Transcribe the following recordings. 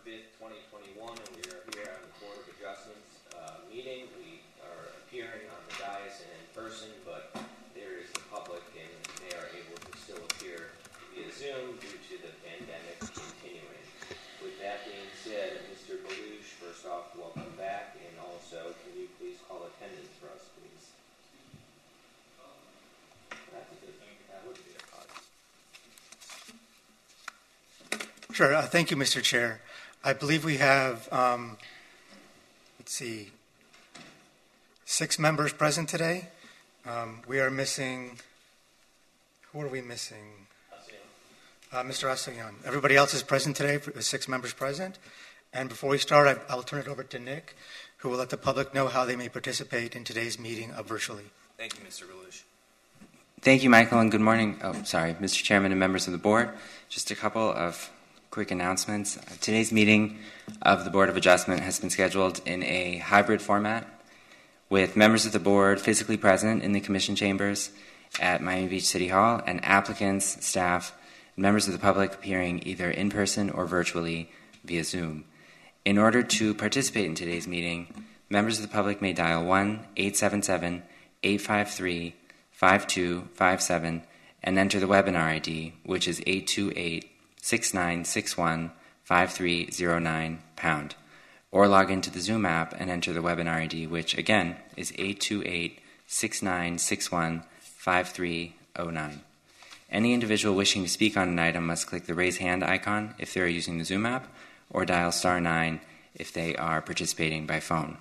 5th, 2021, and we are here on the Board of Adjustments meeting. We are appearing on the dais and in person, but there is the public, and they are able to still appear via Zoom due to the pandemic continuing. With that being said, Mr. Belush, first off, welcome back, and also, can you please call attendance for us, please? That's a good thing. That would be a cause. Sure. Thank you, Mr. Chair. I believe we have, 6 members present today. We are missing, who are we missing? Mr. Asayan. Everybody else is present today, 6 members present. And before we start, I'll turn it over to Nick, who will let the public know how they may participate in today's meeting virtually. Thank you, Mr. Belush. Thank you, Michael, and good morning. Mr. Chairman and members of the board. Just a couple of quick announcements. Today's meeting of the Board of Adjustment has been scheduled in a hybrid format with members of the board physically present in the commission chambers at Miami Beach City Hall and applicants, staff, and members of the public appearing either in person or virtually via Zoom. In order to participate in today's meeting, members of the public may dial 1-877-853-5257 and enter the webinar ID, which is 828-6961-5309#, or log into the Zoom app and enter the webinar ID, which again is 828-6961-5309. Any individual wishing to speak on an item must click the raise hand icon if they are using the Zoom app, or dial *9 if they are participating by phone.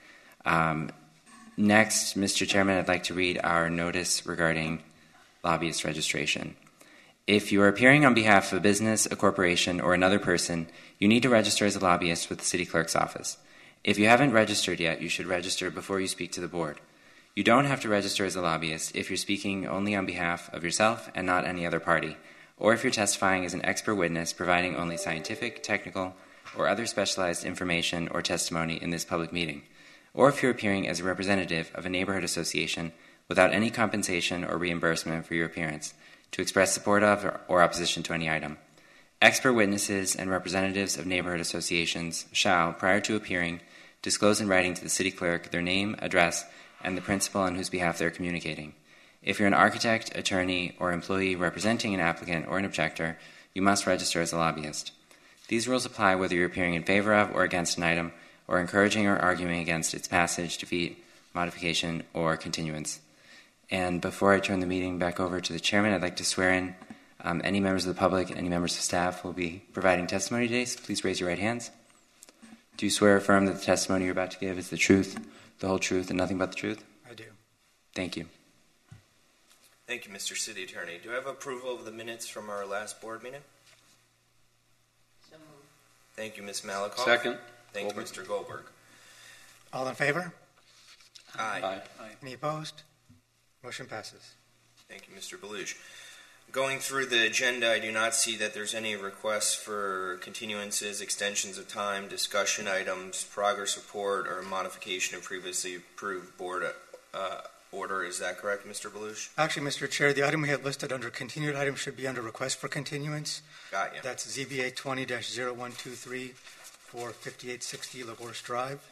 Next, Mr. Chairman, I'd like to read our notice regarding lobbyist registration. If you are appearing on behalf of a business, a corporation, or another person, you need to register as a lobbyist with the City Clerk's office. If you haven't registered yet, you should register before you speak to the board. You don't have to register as a lobbyist if you're speaking only on behalf of yourself and not any other party, or if you're testifying as an expert witness providing only scientific, technical, or other specialized information or testimony in this public meeting, or if you're appearing as a representative of a neighborhood association without any compensation or reimbursement for your appearance, to express support of or opposition to any item. Expert witnesses and representatives of neighborhood associations shall, prior to appearing, disclose in writing to the City Clerk their name, address, and the principal on whose behalf they are communicating. If you're an architect, attorney, or employee representing an applicant or an objector, you must register as a lobbyist. These rules apply whether you're appearing in favor of or against an item, or encouraging or arguing against its passage, defeat, modification, or continuance. And before I turn the meeting back over to the chairman, I'd like to swear in any members of the public and any members of staff who will be providing testimony today. So please raise your right hands. Do you swear or affirm that the testimony you're about to give is the truth, the whole truth, and nothing but the truth? I do. Thank you. Thank you, Mr. City Attorney. Do I have approval of the minutes from our last board meeting? So moved. Thank you, Ms. Malakoff. Second. Thank Goldberg. you, Mr. Goldberg. All in favor? Aye. Any opposed? Motion passes. Thank you, Mr. Belush. Going through the agenda, I do not see that there's any requests for continuances, extensions of time, discussion items, progress report, or modification of previously approved board order. Is that correct, Mr. Belush? Actually, Mr. Chair, the item we have listed under continued item should be under request for continuance. Got you. That's ZBA 20-0123 for 5860 Lagorce Drive.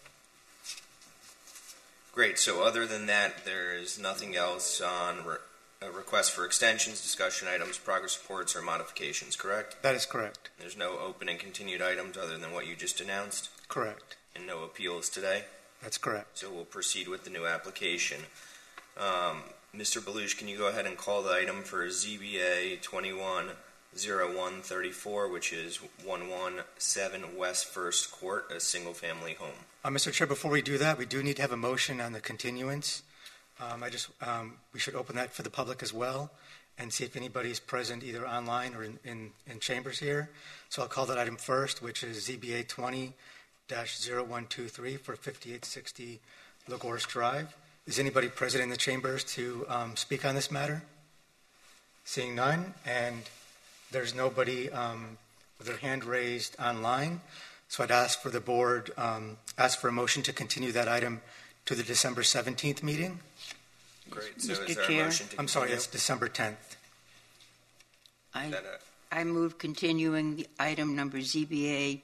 Great. So other than that, there is nothing else on a request for extensions, discussion items, progress reports, or modifications, correct? That is correct. There's no open and continued items other than what you just announced? Correct. And no appeals today? That's correct. So we'll proceed with the new application. Mr. Belush, can you go ahead and call the item for ZBA 210134, which is 117 West 1st Court, a single-family home? Mr. Chair, before we do that, we do need to have a motion on the continuance. We should open that for the public as well and see if anybody's present either online or in chambers here. So I'll call that item first, which is ZBA 20-0123 for 5860 Lagorce Drive. Is anybody present in the chambers to speak on this matter? Seeing none, and there's nobody with their hand raised online. So I'd ask for the board, ask for a motion to continue that item to the December 17th meeting. Great. So Mr. is there Chair? a motion to I'm sorry, continue? it's December 10th. Is that I move continuing the item number ZBA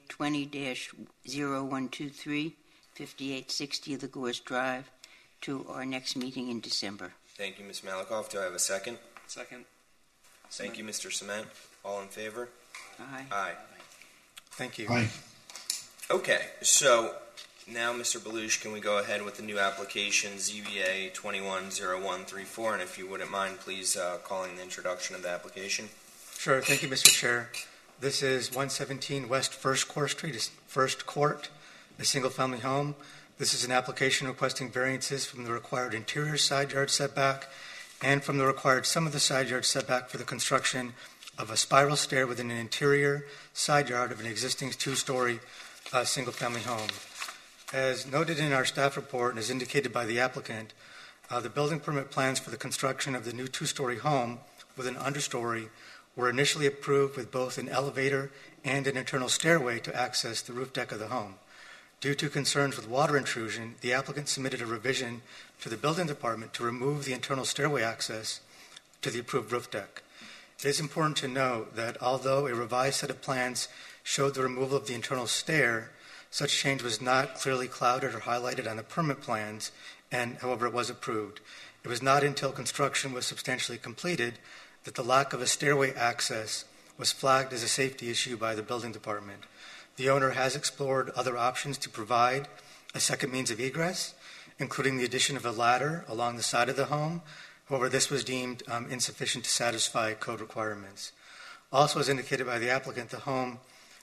20-0123, 5860 LaGorge Drive, to our next meeting in December. Thank you, Ms. Malikoff. Do I have a second? Second. Thank you, Mr. Cement. All in favor? Aye. Aye. Thank you. Aye. Okay, so now, Mr. Belush, can we go ahead with the new application, ZBA 210134, and if you wouldn't mind, please calling the introduction of the application. Sure. Thank you, Mr. Chair. This is 117 West First Court Street, First Court, a single-family home. This is an application requesting variances from the required interior side yard setback and from the required sum of the side yard setback for the construction of a spiral stair within an interior side yard of an existing two-story single-family home. As noted in our staff report and as indicated by the applicant, the building permit plans for the construction of the new two-story home with an understory were initially approved with both an elevator and an internal stairway to access the roof deck of the home. Due to concerns with water intrusion, the applicant submitted a revision to the building department to remove the internal stairway access to the approved roof deck. It is important to note that although a revised set of plans showed the removal of the internal stair, such change was not clearly clouded or highlighted on the permit plans, and however it was approved. It was not until construction was substantially completed that the lack of a stairway access was flagged as a safety issue by the building department. The owner has explored other options to provide a second means of egress, including the addition of a ladder along the side of the home. However, this was deemed insufficient to satisfy code requirements. Also, as indicated by the applicant, the home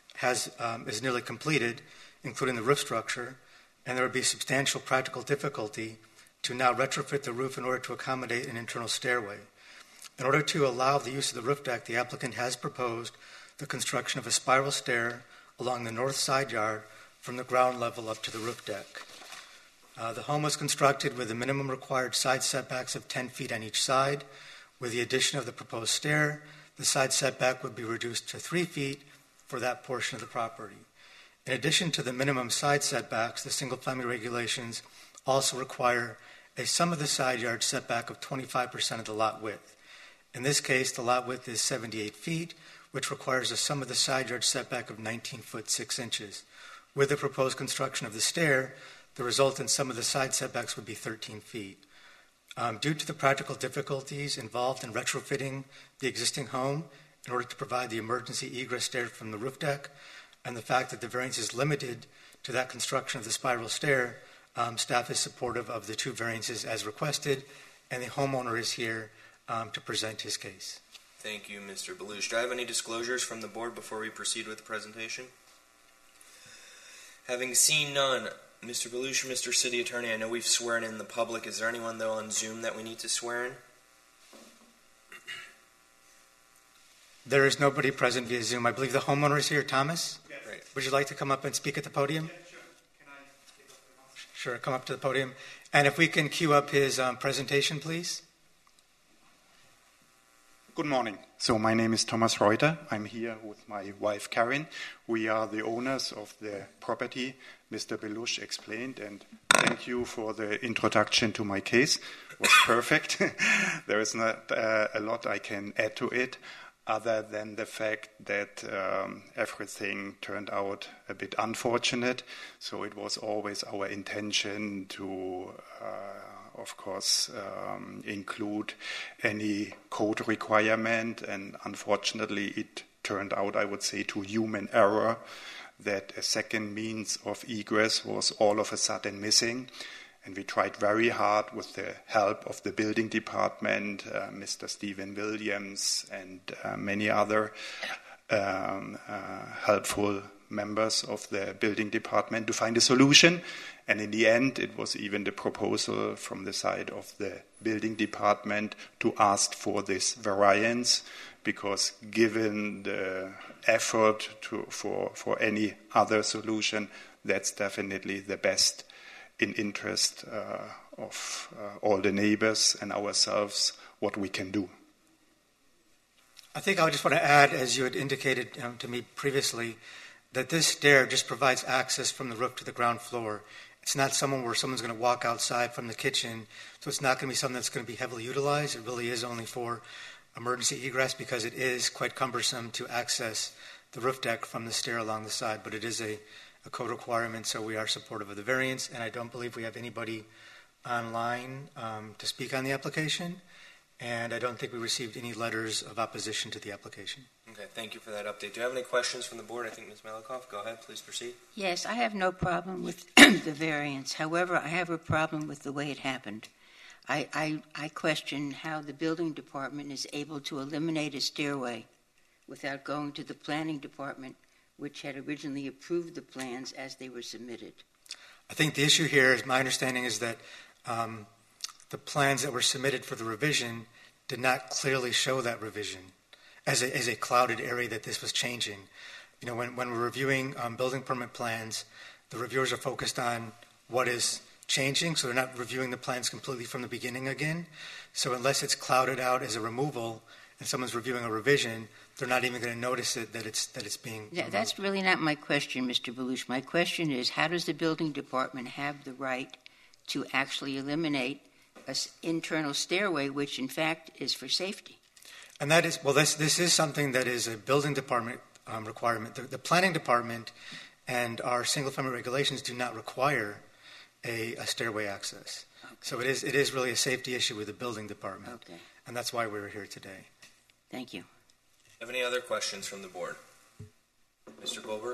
is nearly completed, including the roof structure, and there would be substantial practical difficulty to now retrofit the roof in order to accommodate an internal stairway. In order to allow the use of the roof deck, the applicant has proposed the construction of a spiral stair along the north side yard from the ground level up to the roof deck. The home was constructed with the minimum required side setbacks of 10 feet on each side. With the addition of the proposed stair, the side setback would be reduced to 3 feet for that portion of the property. In addition to the minimum side setbacks, the single-family regulations also require a sum of the side yard setback of 25% of the lot width. In this case, the lot width is 78 feet, which requires a sum of the side yard setback of 19 foot 6 inches. With the proposed construction of the stair, the resultant sum of the side setbacks would be 13 feet. Due to the practical difficulties involved in retrofitting the existing home in order to provide the emergency egress stair from the roof deck, and the fact that the variance is limited to that construction of the spiral stair, staff is supportive of the two variances as requested, and the homeowner is here to present his case. Thank you, Mr. Belush. Do I have any disclosures from the board before we proceed with the presentation? Having seen none, Mr. Belush, Mr. City Attorney, I know we've sworn in the public. Is there anyone, though, on Zoom that we need to swear in? There is nobody present via Zoom. I believe the homeowner is here. Thomas? Yes. Great. Would you like to come up and speak at the podium? Yeah, sure. Can I take off the mask? Sure, come up to the podium. And if we can cue up his presentation, please. Good morning. So my name is Thomas Reuter. I'm here with my wife Karin. We are the owners of the property Mr. Belush explained, and thank you for the introduction to my case. It was perfect. There is not a lot I can add to it, other than the fact that everything turned out a bit unfortunate. So it was always our intention to of course, include any code requirement, and unfortunately it turned out, I would say, to human error, that a second means of egress was all of a sudden missing. And we tried very hard with the help of the building department, Mr. Stephen Williams, and many other helpful members of the building department to find a solution. And in the end, it was even the proposal from the side of the building department to ask for this variance, because given the effort for any other solution, that's definitely the best in interest of all the neighbors and ourselves, what we can do. I think I just want to add, as you had indicated to me previously, that this stair just provides access from the roof to the ground floor. It's not somewhere where someone's going to walk outside from the kitchen, so it's not going to be something that's going to be heavily utilized. It really is only for emergency egress because it is quite cumbersome to access the roof deck from the stair along the side, but it is a code requirement, so we are supportive of the variance, and I don't believe we have anybody online to speak on the application, and I don't think we received any letters of opposition to the application. Okay, thank you for that update. Do you have any questions from the board? I think Ms. Malikoff, go ahead, please proceed. Yes, I have no problem with the variance. However, I have a problem with the way it happened. I question how the building department is able to eliminate a stairway without going to the planning department, which had originally approved the plans as they were submitted. I think the issue here, is my understanding, is that the plans that were submitted for the revision did not clearly show that revision as a clouded area that this was changing. You know, when we're reviewing building permit plans, the reviewers are focused on what is changing, so they're not reviewing the plans completely from the beginning again. So unless it's clouded out as a removal and someone's reviewing a revision, they're not even going to notice it that it's being removed. That's really not my question, Mr. Belush. My question is, how does the building department have the right to actually eliminate an internal stairway, which in fact is for safety? And that is, well, this is something that is a building department requirement. The planning department and our single-family regulations do not require a stairway access. Okay. So it is really a safety issue with the building department. Okay. And that's why we're here today. Thank you. Have any other questions from the board? Mr. Goldberg?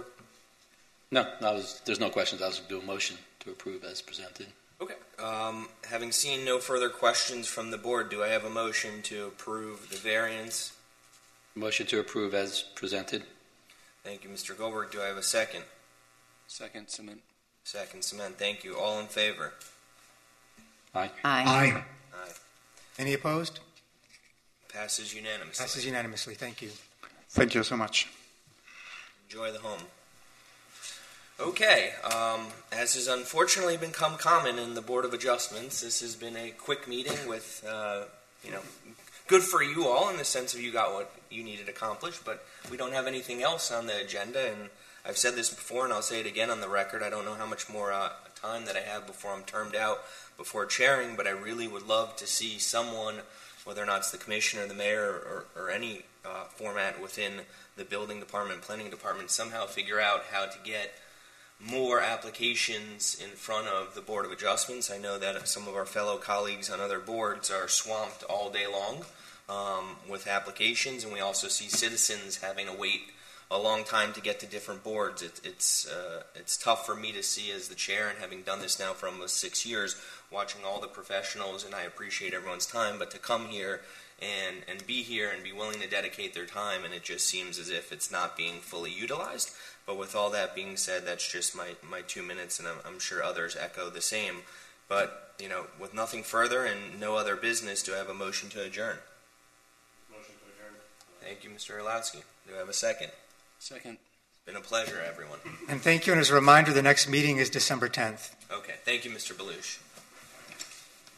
No, there's no questions. I was going to do a motion to approve as presented. Okay. Having seen no further questions from the board, do I have a motion to approve the variance? Motion to approve as presented. Thank you, Mr. Goldberg. Do I have a second? Second, Cement. Second, Cement. Thank you. All in favor? Aye. Aye. Aye. Any opposed? Passes unanimously. Passes unanimously. Thank you. Thank you so much. Enjoy the home. Okay, as has unfortunately become common in the Board of Adjustments, this has been a quick meeting with, good for you all in the sense of you got what you needed accomplished, but we don't have anything else on the agenda, and I've said this before and I'll say it again on the record. I don't know how much more time that I have before I'm termed out before chairing, but I really would love to see someone, whether or not it's the commissioner, the mayor, or any format within the building department, planning department, somehow figure out how to get more applications in front of the Board of Adjustments. I know that some of our fellow colleagues on other boards are swamped all day long with applications, and we also see citizens having to wait a long time to get to different boards. It's tough for me to see as the chair, and having done this now for almost 6 years, watching all the professionals, and I appreciate everyone's time, but to come here and be here and be willing to dedicate their time, and it just seems as if it's not being fully utilized. But with all that being said, that's just my 2 minutes, and I'm sure others echo the same. But, with nothing further and no other business, do I have a motion to adjourn? Motion to adjourn. Thank you, Mr. Orlowski. Do I have a second? Second. It's been a pleasure, everyone. And thank you. And as a reminder, the next meeting is December 10th. Okay, thank you, Mr. Belush.